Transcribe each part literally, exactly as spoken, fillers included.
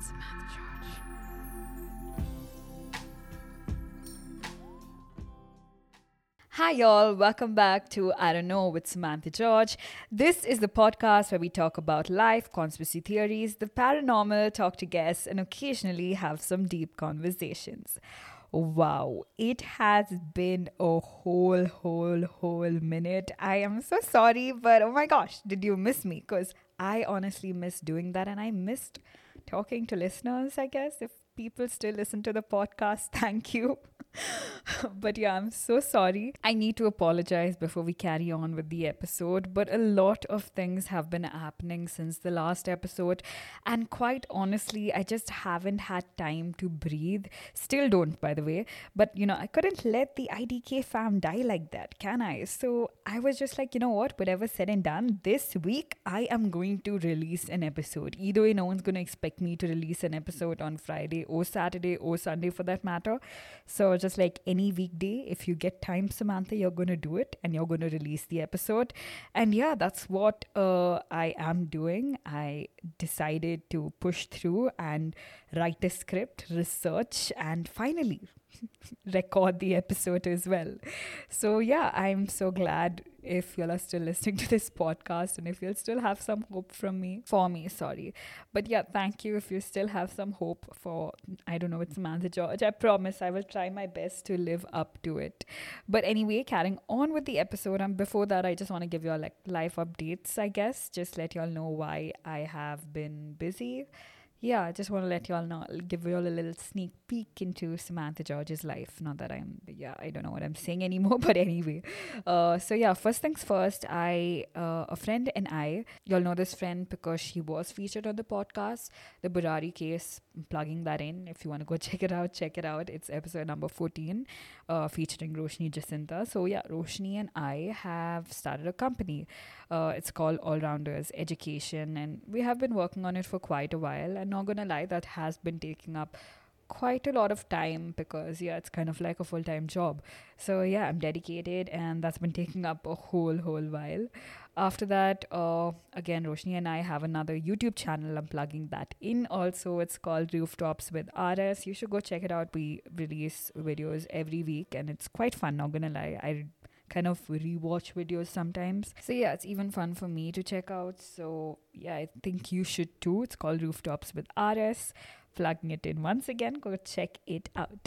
Samantha George. Hi, y'all. Welcome back to I Don't Know with Samantha George. This is the podcast where we talk about life, conspiracy theories, the paranormal, talk to guests, and occasionally have some deep conversations. Wow, it has been a whole, whole, whole minute. I am so sorry, but oh my gosh, did you miss me? Because I honestly miss doing that and I missed talking to listeners, I guess. If people still listen to the podcast, thank you. But yeah, I'm so sorry. I need to apologize before we carry on with the episode, but a lot of things have been happening since the last episode, and quite honestly, I just haven't had time to breathe. Still don't, by the way, but you know, I couldn't let the I D K fam die like that, can I? So I was just like, you know what, whatever said and done, this week I am going to release an episode. Either way, no one's going to expect me to release an episode on Friday or Saturday or Sunday for that matter. So just like any weekday, if you get time, Samantha, you're going to do it and you're going to release the episode. And yeah, that's what uh, I am doing. I decided to push through and write a script, research, and finally record the episode as well. So yeah, I'm so glad if you are still listening to this podcast and if you'll still have some hope from me, for me, sorry. But yeah, thank you if you still have some hope for, I don't know, it's Samantha George. I promise I will try my best to live up to it. But anyway, carrying on with the episode, and before that, I just want to give you all like life updates, I guess. Just let y'all know why I have been busy. Yeah, I just want to let you all know, give you all a little sneak peek into Samantha George's life. Not that I'm, yeah, I don't know what I'm saying anymore, but anyway. Uh, so yeah, first things first, I, uh, a friend and I, you'll know this friend because she was featured on the podcast, the Burari case, I'm plugging that in. If you want to go check it out, check it out. It's episode number fourteen, uh, featuring Roshni Jacinta. So yeah, Roshni and I have started a company. Uh, it's called All Rounders Education, and we have been working on it for quite a while. And not gonna lie, that has been taking up quite a lot of time because yeah, it's kind of like a full-time job. So yeah, I'm dedicated and that's been taking up a whole whole while. After that, uh, again, Roshni and I have another YouTube channel. I'm plugging that in also. It's called Rooftops with R S. You should go check it out. We release videos every week and it's quite fun, not gonna lie. I kind of rewatch videos sometimes. So yeah, it's even fun for me to check out. So yeah, I think you should too. It's called Rooftops with R S. Plugging it in once again, go check it out.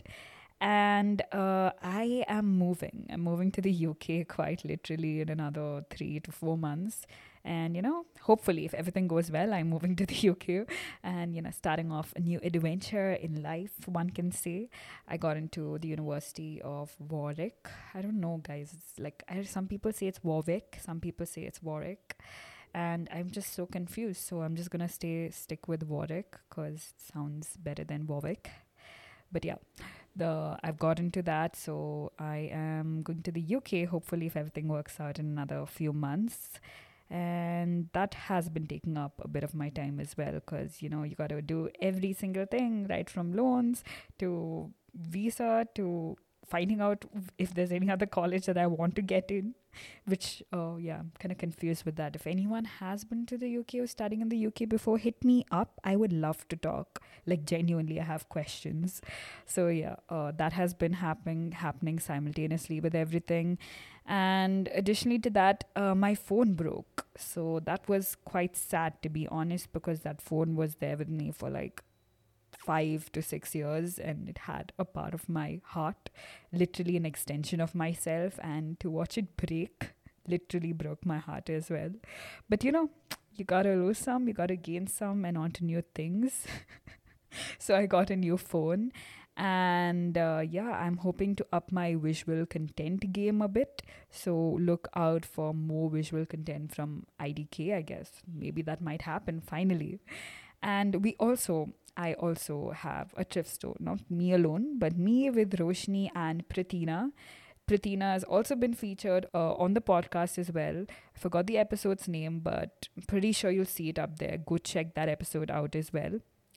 And uh, I am moving. I'm moving to the U K quite literally in another three to four months. And, you know, hopefully if everything goes well, I'm moving to the U K and, you know, starting off a new adventure in life, one can say. I got into the University of Warwick. I don't know, guys. It's like, I, some people say it's Warwick. Some people say it's Warwick. And I'm just so confused. So I'm just going to stay stick with Warwick because it sounds better than Warwick. But yeah, the I've got into that. So I am going to the U K, hopefully if everything works out in another few months. And that has been taking up a bit of my time as well because, you know, you got to do every single thing, right from loans to visa to finding out if there's any other college that I want to get in, which, oh yeah, I'm kind of confused with that. If anyone has been to the U K or studying in the U K before, hit me up. I would love to talk. Like genuinely, I have questions. So yeah, uh, that has been happening, happening simultaneously with everything. And additionally to that, uh, my phone broke. So that was quite sad, to be honest, because that phone was there with me for like five to six years and it had a part of my heart, literally an extension of myself, and to watch it break literally broke my heart as well. But you know, you gotta lose some, you gotta gain some, and on to new things. So I got a new phone and uh, yeah, I'm hoping to up my visual content game a bit. So look out for more visual content from I D K, I guess. Maybe that might happen finally. And we also I also have a thrift store, not me alone, but me with Roshni and Pratina. Pratina has also been featured uh, on the podcast as well. I forgot the episode's name, but I'm pretty sure you'll see it up there. Go check that episode out as well.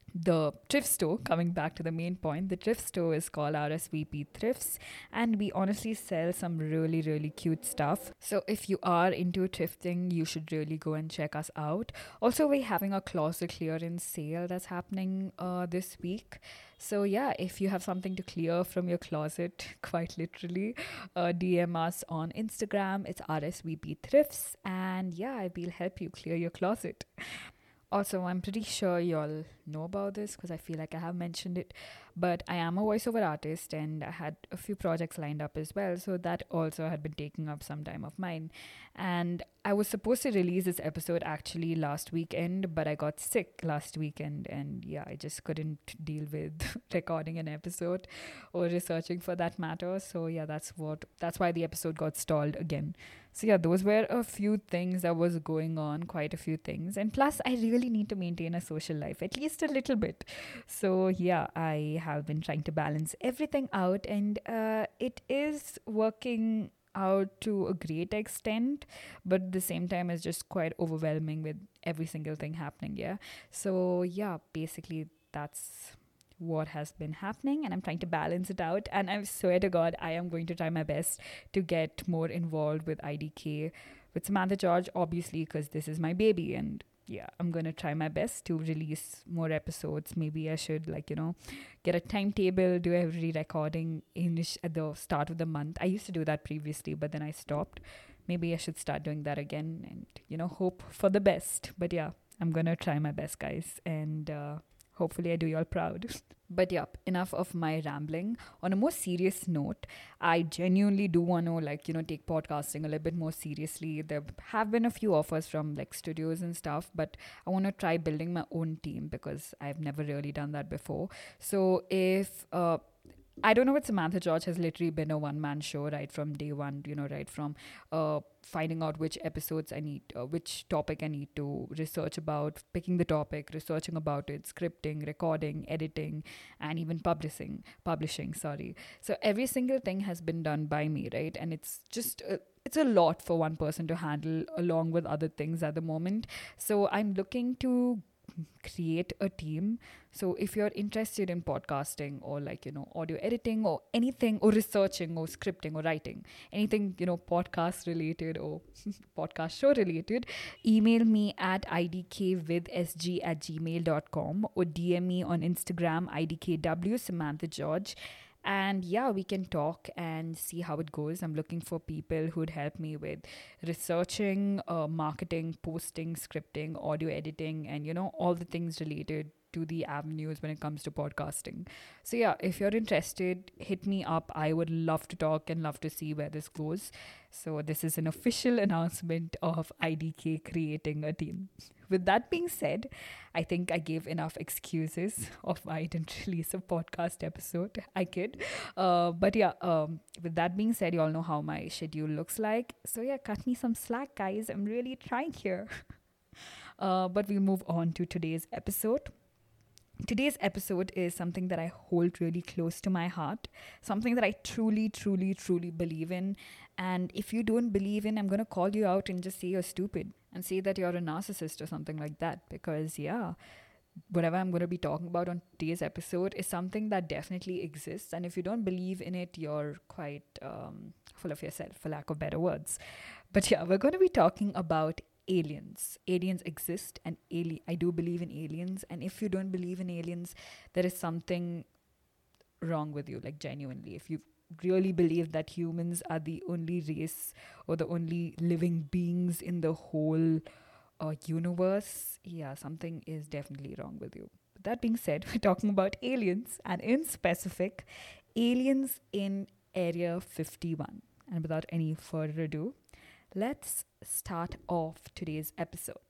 the thrift store, coming back to the main point, the thrift store is called R S V P Thrifts, and we honestly sell some really, really cute stuff. So if you are into thrifting, you should really go and check us out. Also, we're having a closet clearance sale that's happening uh, this week. So yeah, if you have something to clear from your closet, quite literally, uh, D M us on Instagram. It's R S V P Thrifts, and yeah, we'll help you clear your closet. Also, I'm pretty sure y'all know about this because I feel like I have mentioned it, but I am a voiceover artist and I had a few projects lined up as well. So that also had been taking up some time of mine. And I was supposed to release this episode actually last weekend, but I got sick last weekend. And yeah, I just couldn't deal with recording an episode or researching for that matter. So yeah, that's what, that's why the episode got stalled again. So yeah, those were a few things that was going on, quite a few things. And plus, I really need to maintain a social life, at least a little bit. So yeah, I have been trying to balance everything out, and uh, it is working out to a great extent, but at the same time, it's just quite overwhelming with every single thing happening. Yeah. So yeah, basically, that's what has been happening, and I'm trying to balance it out, and I swear to God I am going to try my best to get more involved with I D K with Samantha George, obviously, because this is my baby. And yeah, I'm gonna try my best to release more episodes. Maybe I should, like, you know, get a timetable, do every recording in at the start of the month. I used to do that previously, but then I stopped. Maybe I should start doing that again, and you know, hope for the best. But yeah, I'm gonna try my best, guys, and uh hopefully I do y'all proud. But yep, enough of my rambling. On a more serious note, I genuinely do want to, like, you know, take podcasting a little bit more seriously. There have been a few offers from like studios and stuff, but I want to try building my own team because I've never really done that before. So if uh I don't know, what Samantha George has literally been a one-man show right from day one, you know, right from uh, finding out which episodes I need, uh, which topic I need to research about, picking the topic, researching about it, scripting, recording, editing, and even publishing, publishing, sorry. So every single thing has been done by me, right? And it's just, uh, it's a lot for one person to handle along with other things at the moment. So I'm looking to create a team. So if you're interested in podcasting or, like, you know, audio editing or anything, or researching or scripting or writing, anything, you know, podcast related or podcast show related, email me at idkwithsg at gmail dot com or D M me on Instagram, idkw Samantha George. And yeah, we can talk and see how it goes. I'm looking for people who'd help me with researching, uh, marketing, posting, scripting, audio editing, and, you know, all the things related to the avenues when it comes to podcasting. So yeah, if you're interested, hit me up. I would love to talk and love to see where this goes. So this is an official announcement of I D K creating a team. With that being said, I think I gave enough excuses of why I didn't release a podcast episode. I kid. Uh, but yeah, um, with that being said, you all know how my schedule looks like. So yeah, cut me some slack, guys. I'm really trying here. uh, but we'll move on to today's episode. Today's episode is something that I hold really close to my heart, something that I truly, truly, truly believe in. And if you don't believe in, I'm going to call you out and just say you're stupid and say that you're a narcissist or something like that. Because, yeah, whatever I'm going to be talking about on today's episode is something that definitely exists. And if you don't believe in it, you're quite um, full of yourself, for lack of better words. But yeah, we're going to be talking about aliens. Aliens exist, and ali- I do believe in aliens. And if you don't believe in aliens, there is something wrong with you, like genuinely. If you really believe that humans are the only race or the only living beings in the whole uh, universe, yeah, something is definitely wrong with you. But that being said, we're talking about aliens, and in specific, aliens in Area fifty-one. And without any further ado, let's start off today's episode.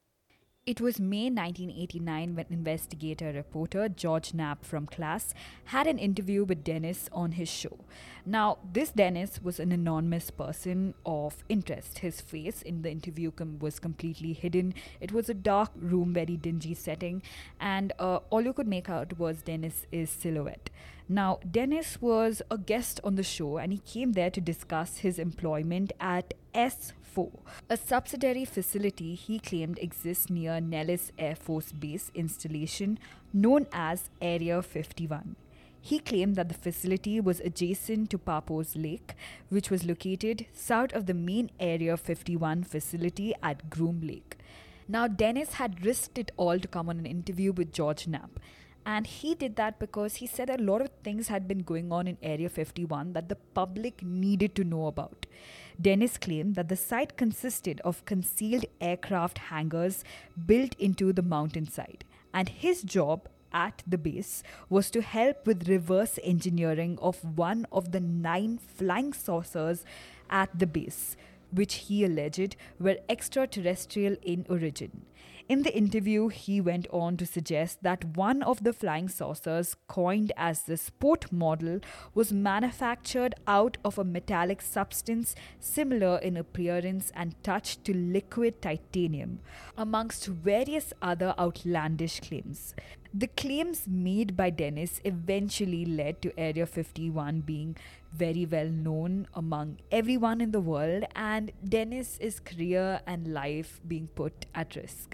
It was May nineteen eighty-nine when investigator reporter George Knapp from Class had an interview with Dennis on his show. Now, this Dennis was an anonymous person of interest. His face in the interview com- was completely hidden. It was a dark room, very dingy setting, and uh, all you could make out was Dennis's silhouette. Now, Dennis was a guest on the show and he came there to discuss his employment at S four, a subsidiary facility he claimed exists near Nellis Air Force Base installation known as Area fifty-one. He claimed that the facility was adjacent to Papos Lake, which was located south of the main Area fifty-one facility at Groom Lake. Now, Dennis had risked it all to come on an interview with George Knapp. And he did that because he said a lot of things had been going on in Area fifty-one that the public needed to know about. Dennis claimed that the site consisted of concealed aircraft hangars built into the mountainside. And his job at the base was to help with reverse engineering of one of the nine flying saucers at the base, which he alleged were extraterrestrial in origin. In the interview, he went on to suggest that one of the flying saucers, coined as the Sport model, was manufactured out of a metallic substance similar in appearance and touch to liquid titanium, amongst various other outlandish claims. The claims made by Dennis eventually led to Area fifty-one being very well known among everyone in the world, and Dennis's career and life being put at risk.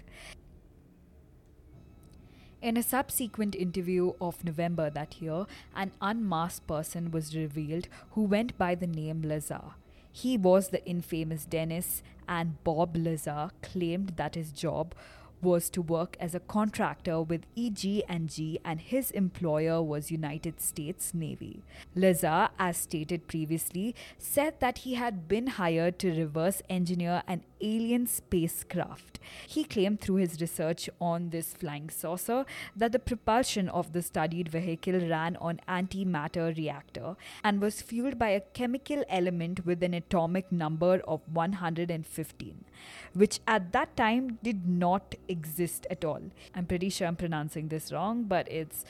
In a subsequent interview of November that year, an unmasked person was revealed who went by the name Lazar. He was the infamous Dennis, and Bob Lazar claimed that his job was to work as a contractor with E G and G, and his employer was United States Navy. Lazar, as stated previously, said that he had been hired to reverse engineer an alien spacecraft. He claimed through his research on this flying saucer that the propulsion of the studied vehicle ran on antimatter reactor and was fueled by a chemical element with an atomic number of one hundred fifteen, which at that time did not exist at all. I'm pretty sure I'm pronouncing this wrong, but it's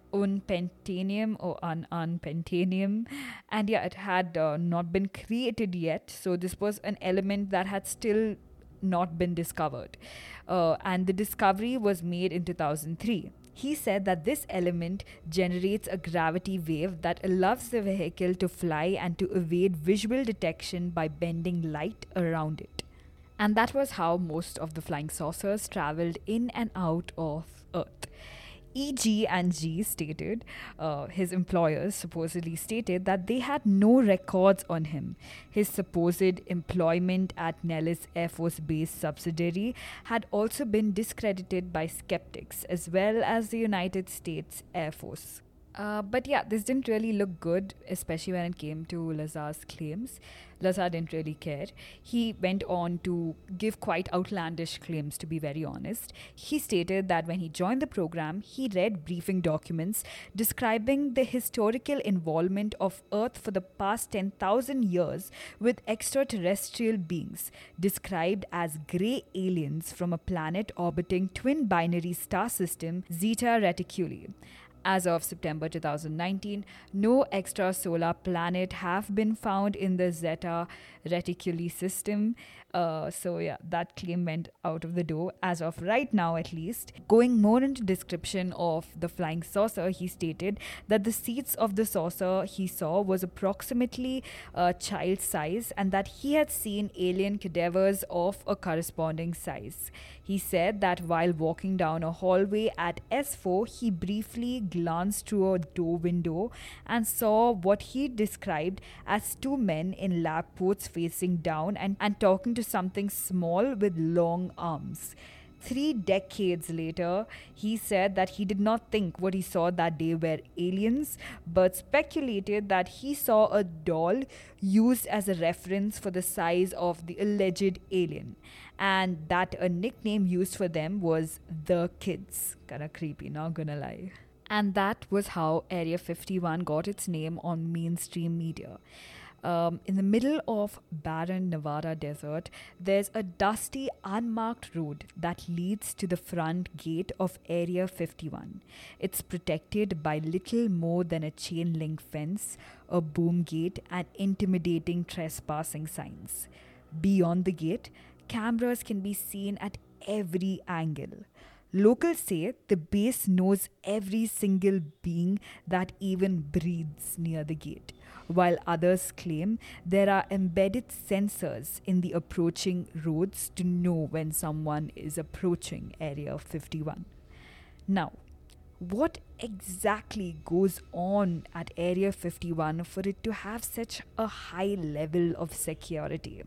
unpentanium or un unpentanium, and yeah, it had uh, not been created yet, so this was an element that had still not been discovered, uh, and the discovery was made in two thousand three. He said that this element generates a gravity wave that allows the vehicle to fly and to evade visual detection by bending light around it. And that was how most of the flying saucers traveled in and out of Earth. E G and G stated, uh, his employers supposedly stated that they had no records on him. His supposed employment at Nellis Air Force Base subsidiary had also been discredited by skeptics as well as the United States Air Force. Uh, but yeah, this didn't really look good, especially when it came to Lazar's claims. Lazar didn't really care. He went on to give quite outlandish claims, to be very honest. He stated that when he joined the program, he read briefing documents describing the historical involvement of Earth for the past ten thousand years with extraterrestrial beings, described as grey aliens from a planet orbiting twin binary star system Zeta Reticuli. As of September two thousand nineteen, no extrasolar planet have been found in the Zeta Reticuli system. Uh, so yeah, that claim went out of the door as of right now, at least. Going more into description of the flying saucer, he stated that the seats of the saucer he saw was approximately uh, child size, and that he had seen alien cadavers of a corresponding size. He said that while walking down a hallway at S four, he briefly glanced through a door window and saw what he described as two men in lab coats facing down and, and talking to something small with long arms. Three decades later, he said that he did not think what he saw that day were aliens, but speculated that he saw a doll used as a reference for the size of the alleged alien, and that a nickname used for them was the Kids. Kinda creepy, not gonna lie. And that was how Area fifty-one got its name on mainstream media. Um, in the middle of barren Nevada desert, there's a dusty, unmarked road that leads to the front gate of Area fifty-one. It's protected by little more than a chain link fence, a boom gate, and intimidating trespassing signs. Beyond the gate, cameras can be seen at every angle. Locals say the base knows every single being that even breathes near the gate, while others claim there are embedded sensors in the approaching roads to know when someone is approaching Area fifty-one. Now, what exactly goes on at Area fifty-one for it to have such a high level of security?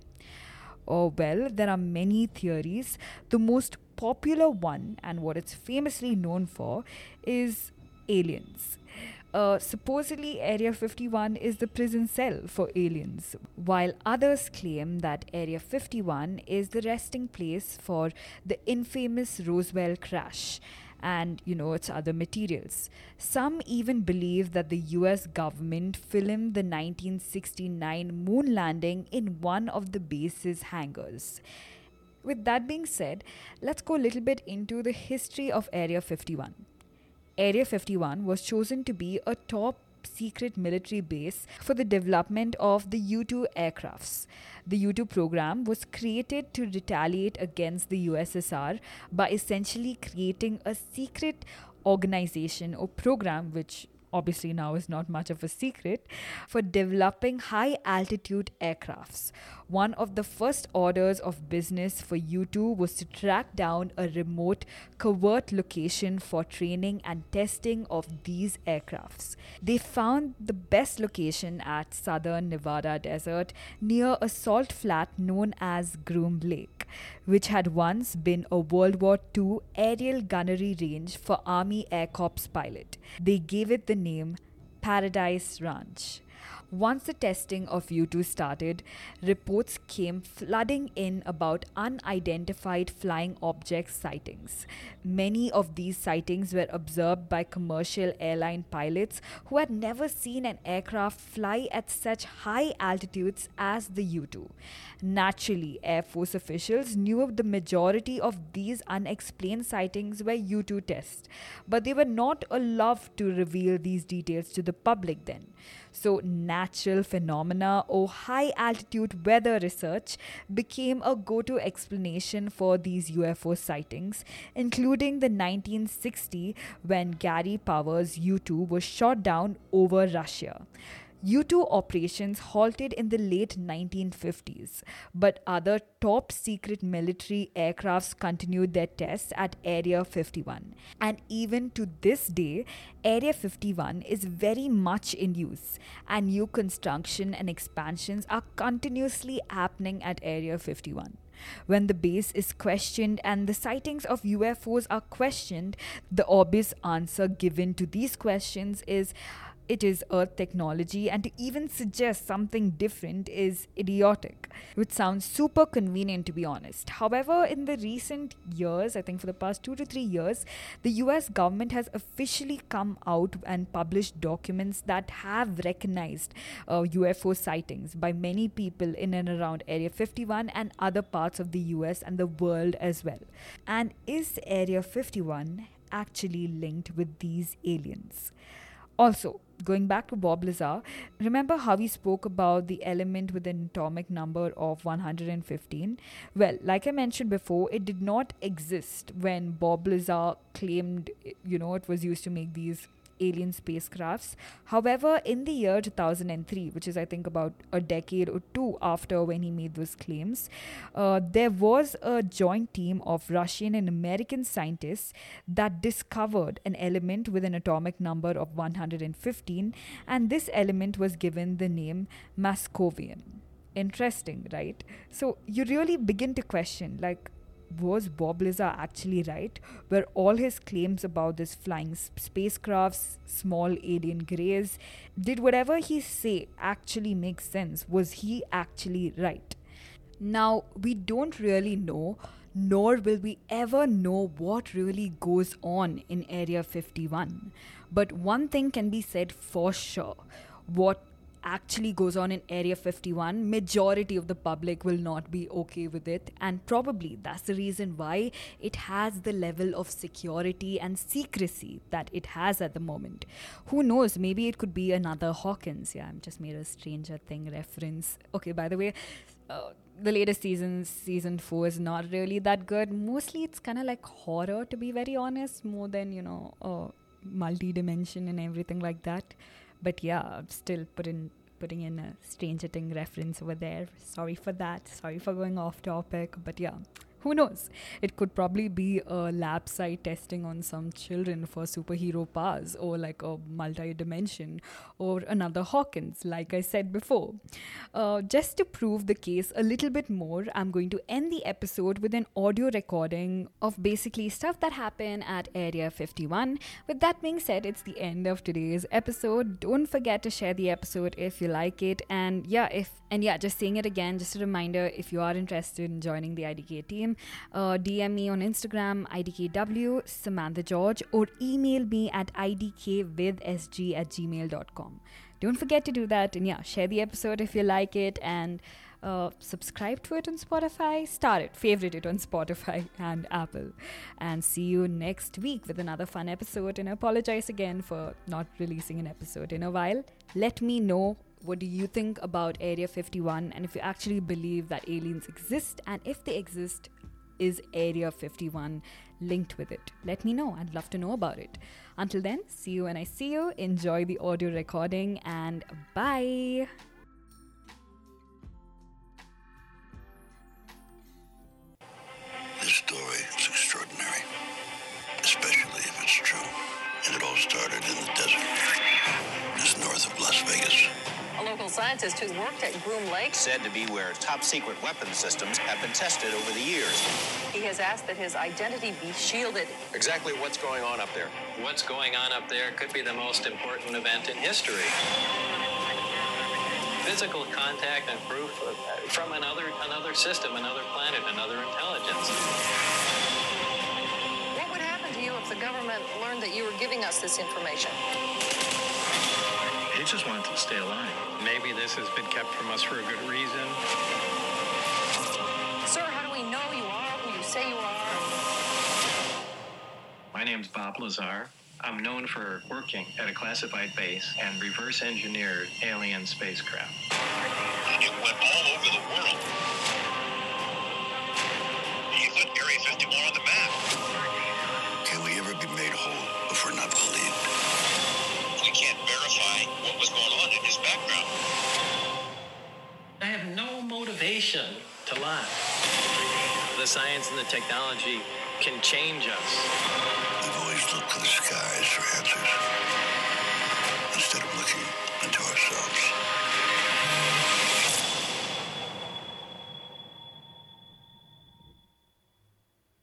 Oh, well, there are many theories. The most popular one, and what it's famously known for, is aliens. Uh, supposedly, Area fifty-one is the prison cell for aliens, while others claim that Area fifty-one is the resting place for the infamous Roswell crash and, you know, its other materials. Some even believe that the U S government filmed the nineteen sixty-nine moon landing in one of the base's hangars. With that being said, let's go a little bit into the history of Area fifty-one. Area fifty-one was chosen to be a top secret military base for the development of the U two aircrafts. The U two program was created to retaliate against the U S S R by essentially creating a secret organization or program, which obviously now is not much of a secret, for developing high altitude aircrafts. One of the first orders of business for U two was to track down a remote, covert location for training and testing of these aircrafts. They found the best location at southern Nevada desert near a salt flat known as Groom Lake, which had once been a World War two aerial gunnery range for Army Air Corps pilot. They gave it the name Paradise Ranch. Once the testing of U two started, reports came flooding in about unidentified flying object sightings. Many of these sightings were observed by commercial airline pilots who had never seen an aircraft fly at such high altitudes as the U two. Naturally, Air Force officials knew of the majority of these unexplained sightings were U two tests, but they were not allowed to reveal these details to the public then. So, natural phenomena or high altitude weather research became a go to explanation for these U F O sightings, including the nineteen sixty when Gary Powers' U two was shot down over Russia. U two operations halted in the late nineteen fifties, but other top secret military aircrafts continued their tests at Area fifty-one. And even to this day, Area fifty-one is very much in use, and new construction and expansions are continuously happening at Area fifty-one. When the base is questioned and the sightings of U F Os are questioned, the obvious answer given to these questions is it is Earth technology, and to even suggest something different is idiotic, which sounds super convenient to be honest. However, in the recent years, I think for the past two to three years, the U S government has officially come out and published documents that have recognized uh, U F O sightings by many people in and around Area fifty-one and other parts of the U S and the world as well. And is Area fifty-one actually linked with these aliens? Also, going back to Bob Lazar, remember how we spoke about the element with an atomic number of one hundred fifteen? Well, like I mentioned before, it did not exist when Bob Lazar claimed, you know, it was used to make these alien spacecrafts. However, in the year two thousand three, which is I think about a decade or two after when he made those claims, uh, there was a joint team of Russian and American scientists that discovered an element with an atomic number of one hundred fifteen, and this element was given the name Moscovian. Interesting, right? So you really begin to question, like, was Bob Lazar actually right? Were all his claims about this flying sp- spacecrafts, small alien greys, did whatever he say actually make sense? Was he actually right? Now, we don't really know, nor will we ever know what really goes on in Area fifty-one. But one thing can be said for sure. What actually goes on in Area fifty-one, majority of the public will not be okay with it, and probably that's the reason why it has the level of security and secrecy that it has at the moment. Who knows, maybe it could be another Hawkins. Yeah, I just made a Stranger Thing reference. Okay, by the way, uh, the latest season, season four, is not really that good. Mostly it's kind of like horror, to be very honest, more than, you know, uh, multi-dimension and everything like that. But yeah, I'm still putting putting in a Stranger Things reference over there. Sorry for that. Sorry for going off topic. But yeah, who knows? It could probably be a lab site testing on some children for superhero powers, or like a multi-dimension, or another Hawkins, like I said before. Uh, just to prove the case a little bit more, I'm going to end the episode with an audio recording of basically stuff that happened at Area fifty-one. With that being said, it's the end of today's episode. Don't forget to share the episode if you like it. And yeah, if and yeah, just saying it again, just a reminder, if you are interested in joining the I D K team, uh, D M me on Instagram, I D K W, Samantha George, or email me at idkwithsg at gmail dot com. Don't forget to do that. And yeah, share the episode if you like it, and uh, subscribe to it on Spotify, star it, favorite it on Spotify and Apple. And see you next week with another fun episode. And I apologize again for not releasing an episode in a while. Let me know, what do you think about Area fifty-one, and if you actually believe that aliens exist, and if they exist, is Area fifty-one linked with it? Let me know. I'd love to know about it. Until then, see you when I see you. Enjoy the audio recording, and bye. This story is extraordinary, especially if it's true. And it all started in the desert, just north of Las Vegas. A local scientist who's worked at Groom Lake said to be where top-secret weapons systems have been tested over the years. He has asked that his identity be shielded. Exactly what's going on up there? What's going on up there could be the most important event in history. Physical contact and proof from another another system, another planet, another intelligence. What would happen to you if the government learned that you were giving us this information? He just wanted to stay alive. Maybe this has been kept from us for a good reason. Sir, how do we know you are who you say you are? My name's Bob Lazar. I'm known for working at a classified base and reverse engineered alien spacecraft. It went all over the world. You put Area fifty-one on the map. Can we ever be made whole if we're not believed? We can't verify what was going on in his background. I have no motivation to lie. The science and the technology can change us. We've always looked to the skies for answers, instead of looking into ourselves.